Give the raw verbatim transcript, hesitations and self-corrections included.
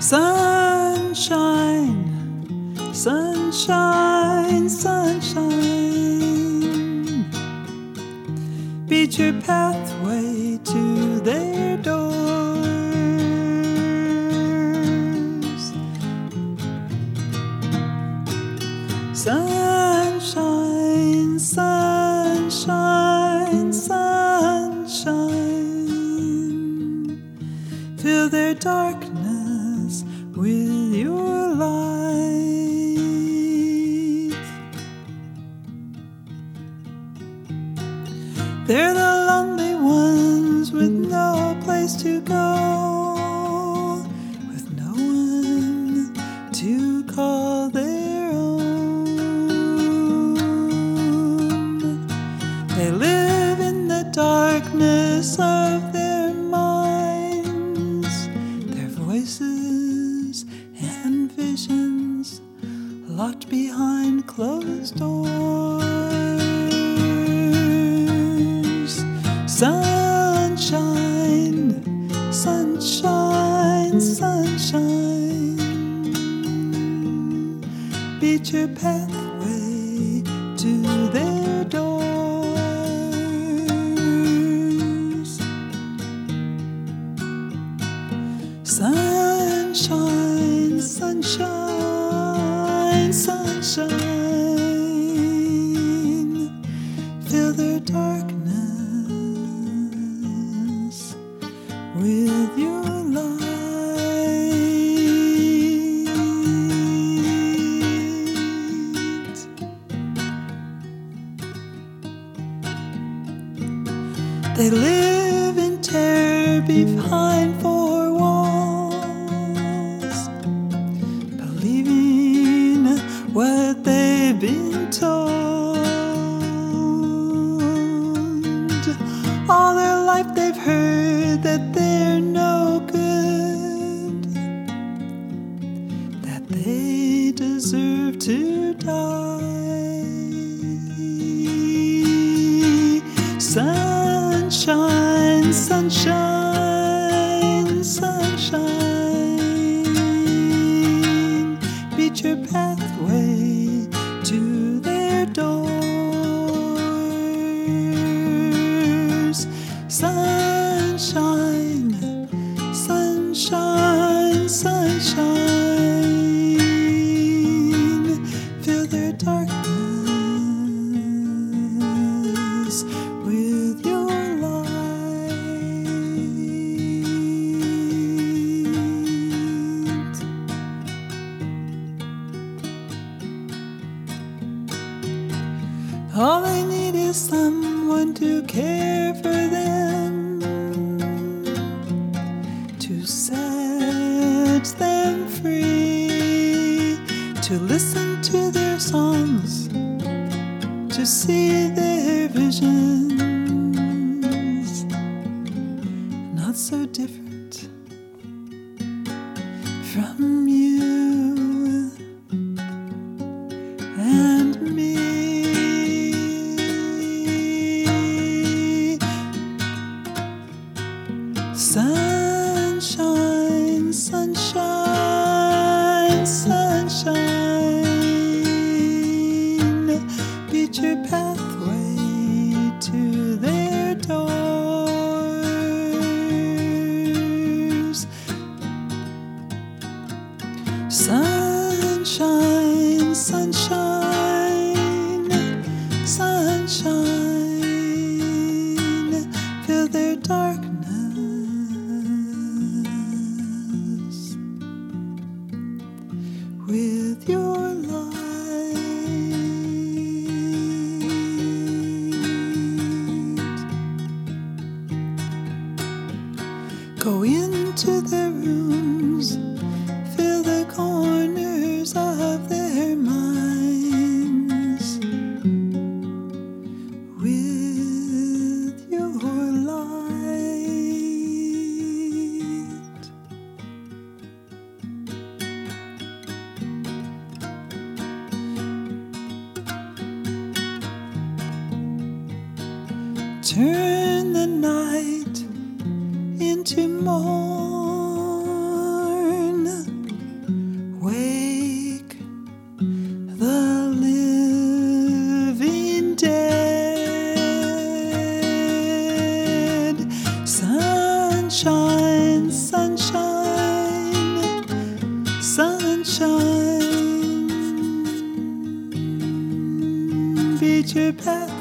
Sunshine, sunshine, sunshine, beat your pathway to their doors. Sunshine, sunshine, sunshine, fill their darkness with your light. They're the lonely ones with no place to go, with no one to call their own. They live in the darkness of their minds, their voices and visions locked behind closed doors. Sunshine, sunshine, sunshine, beat your pathway to their doors. Sunshine, sunshine, sunshine, fill their darkness with your light. They live in terror behind four walls, believing what they've been told. All their life they've heard that they're no good, that they deserve to die. Sunshine, sunshine, sunshine, beat your pathway to their doors. Sunshine, sunshine, sunshine, fill their darkness with your light. All they need is someone to care for them, to set them free, to listen to their songs, to see their visions, not so different from you and me. Sunshine, sunshine, sunshine, beat your pathway to their doors. Sunshine, sunshine, sunshine, fill their darkness with your light. Go into their rooms, fill the corners of their minds with your light. Turn the night into morn, feature pet.